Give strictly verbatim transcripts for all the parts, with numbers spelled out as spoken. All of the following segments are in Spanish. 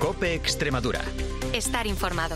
COPE Extremadura. Estar informado.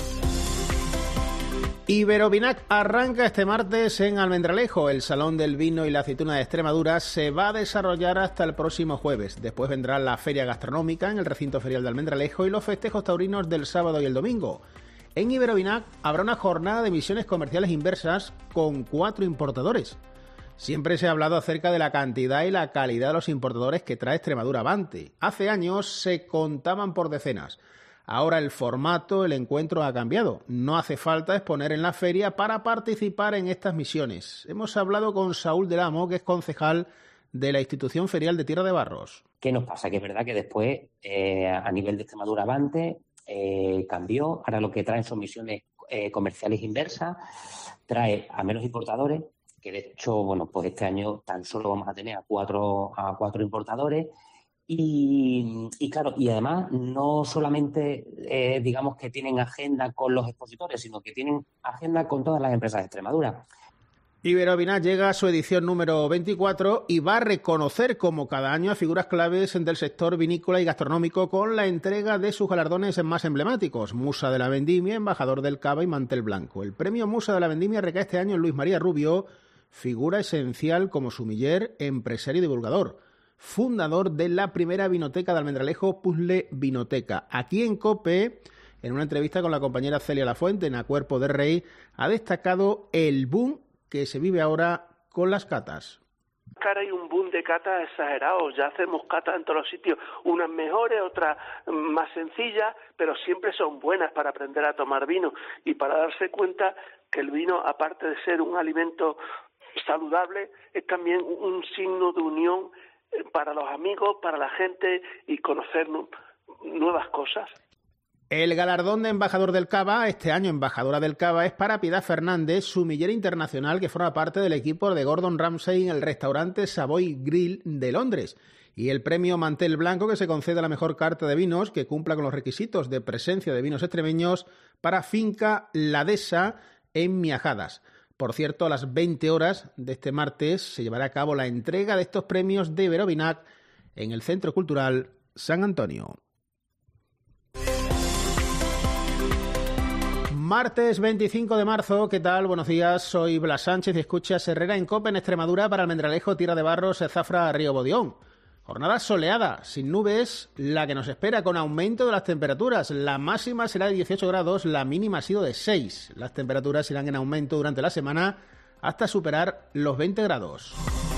Iberovinac arranca este martes en Almendralejo. El Salón del Vino y la Aceituna de Extremadura se va a desarrollar hasta el próximo jueves. Después vendrá la feria gastronómica en el recinto ferial de Almendralejo y los festejos taurinos del sábado y el domingo. En Iberovinac habrá una jornada de misiones comerciales inversas con cuatro importadores. Siempre se ha hablado acerca de la cantidad y la calidad de los importadores que trae Extremadura avante. Hace años se contaban por decenas. Ahora el formato, el encuentro ha cambiado. No hace falta exponer en la feria para participar en estas misiones. Hemos hablado con Saúl del Amo, que es concejal de la institución ferial de Tierra de Barros. ¿Qué nos pasa? Que es verdad que después, eh, a nivel de Extremadura avante, eh, cambió. Ahora lo que traen son misiones eh, comerciales inversas. Trae a menos importadores, que de hecho, bueno, pues este año tan solo vamos a tener a cuatro, a cuatro importadores. Y, y claro, y además no solamente eh, digamos que tienen agenda con los expositores, sino que tienen agenda con todas las empresas de Extremadura. Iberovinac llega a su edición número veinticuatro y va a reconocer como cada año a figuras claves del sector vinícola y gastronómico con la entrega de sus galardones más emblemáticos. Musa de la Vendimia, embajador del Cava y Mantel Blanco. El premio Musa de la Vendimia recae este año en Luis María Rubio, figura esencial como sumiller, empresario y divulgador, fundador de la primera vinoteca de Almendralejo, Puzzle Vinoteca. Aquí en COPE, en una entrevista con la compañera Celia Lafuente en A Cuerpo de Rey, ha destacado el boom que se vive ahora con las catas. Ahora hay un boom de catas exagerado, ya hacemos catas en todos los sitios, unas mejores, otras más sencillas, pero siempre son buenas para aprender a tomar vino y para darse cuenta que el vino, aparte de ser un alimento saludable, es también un signo de unión para los amigos, para la gente y conocer nuevas cosas. El galardón de embajador del Cava, este año embajadora del Cava, es para Piedad Fernández, sumillera internacional que forma parte del equipo de Gordon Ramsay en el restaurante Savoy Grill de Londres. Y el premio Mantel Blanco, que se concede a la mejor carta de vinos que cumpla con los requisitos de presencia de vinos extremeños para Finca La Dehesa en Miajadas. Por cierto, a las veinte horas de este martes se llevará a cabo la entrega de estos premios de Iberovinac en el Centro Cultural San Antonio. Martes veinticinco de marzo, ¿qué tal? Buenos días, soy Blas Sánchez y escuchas Herrera en COPE en Extremadura para Almendralejo, Tierra de Barros, Zafra, Río Bodión. Jornada soleada, sin nubes, la que nos espera con aumento de las temperaturas. La máxima será de dieciocho grados, la mínima ha sido de seis. Las temperaturas irán en aumento durante la semana hasta superar los veinte grados.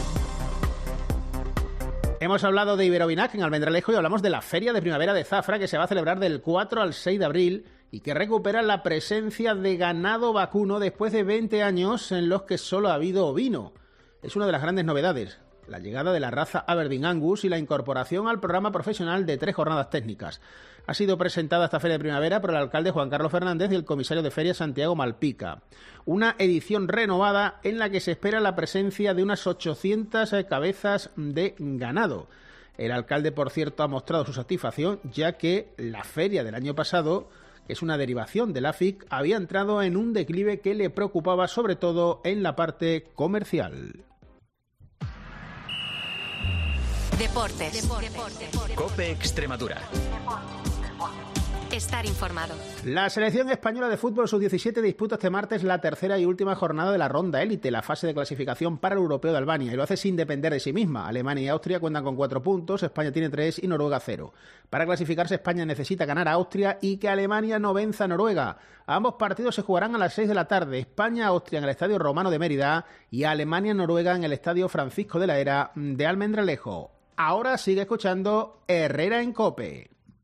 Hemos hablado de Iberovinac en Almendralejo y hablamos de la Feria de Primavera de Zafra, que se va a celebrar del cuatro al seis de abril y que recupera la presencia de ganado vacuno después de veinte años en los que solo ha habido ovino. Es una de las grandes novedades, la llegada de la raza Aberdeen Angus y la incorporación al programa profesional de tres jornadas técnicas. Ha sido presentada esta Feria de Primavera por el alcalde Juan Carlos Fernández y el comisario de Feria Santiago Malpica. Una edición renovada en la que se espera la presencia de unas ochocientas cabezas de ganado. El alcalde, por cierto, ha mostrado su satisfacción, ya que la feria del año pasado, que es una derivación de la F I C, había entrado en un declive que le preocupaba sobre todo en la parte comercial. Deportes. Deportes. COPE Extremadura. Estar informado. La selección española de fútbol sub diecisiete disputa este martes la tercera y última jornada de la ronda élite, la fase de clasificación para el europeo de Albania, y lo hace sin depender de sí misma. Alemania y Austria cuentan con cuatro puntos, España tiene tres y Noruega cero. Para clasificarse, España necesita ganar a Austria y que Alemania no venza a Noruega. Ambos partidos se jugarán a las seis de la tarde. España-Austria en el Estadio Romano de Mérida y Alemania-Noruega en el Estadio Francisco de la Era de Almendralejo. Ahora sigue escuchando Herrera en COPE.